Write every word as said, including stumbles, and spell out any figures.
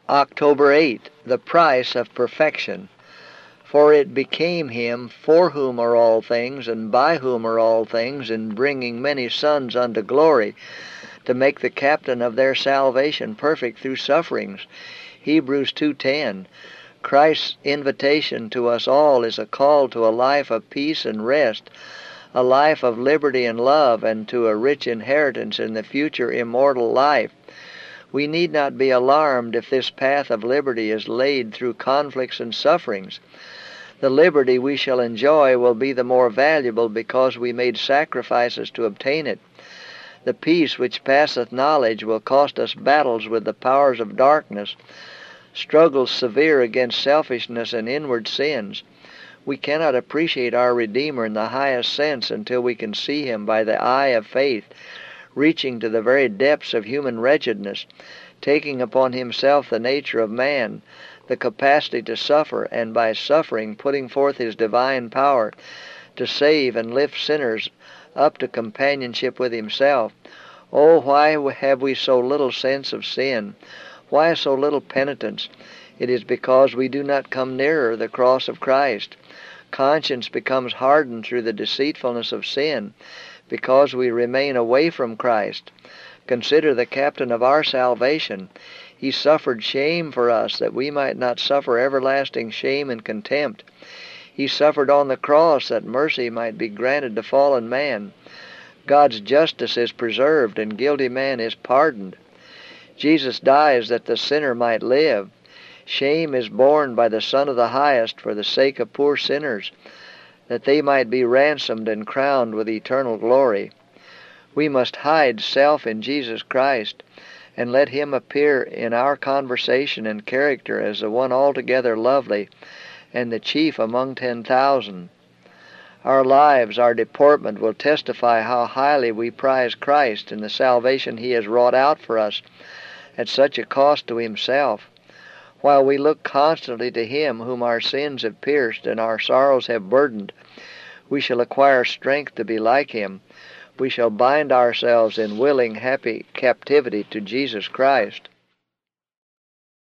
October eighth, the price of perfection. For it became him, for whom are all things, and by whom are all things, in bringing many sons unto glory, to make the captain of their salvation perfect through sufferings. Hebrews two ten. Christ's invitation to us all is a call to a life of peace and rest, a life of liberty and love, and to a rich inheritance in the future immortal life. We need not be alarmed if this path of liberty is laid through conflicts and sufferings. The liberty we shall enjoy will be the more valuable because we made sacrifices to obtain it. The peace which passeth knowledge will cost us battles with the powers of darkness, struggles severe against selfishness and inward sins. We cannot appreciate our Redeemer in the highest sense until we can see him by the eye of faith, reaching to the very depths of human wretchedness, taking upon himself the nature of man, the capacity to suffer, and by suffering putting forth his divine power to save and lift sinners up to companionship with himself. Oh, why have we so little sense of sin? Why so little penitence? It is because we do not come nearer the cross of Christ. Conscience becomes hardened through the deceitfulness of sin, because we remain away from Christ. Consider the captain of our salvation. He suffered shame for us, that we might not suffer everlasting shame and contempt. He suffered on the cross that mercy might be granted to fallen man. God's justice is preserved, and guilty man is pardoned. Jesus dies that the sinner might live. Shame is borne by the Son of the Highest for the sake of poor sinners, that they might be ransomed and crowned with eternal glory. We must hide self in Jesus Christ, and let him appear in our conversation and character as the one altogether lovely, and the chief among ten thousand. Our lives, our deportment will testify how highly we prize Christ and the salvation he has wrought out for us at such a cost to himself. While we look constantly to him whom our sins have pierced and our sorrows have burdened, we shall acquire strength to be like him. We shall bind ourselves in willing, happy captivity to Jesus Christ.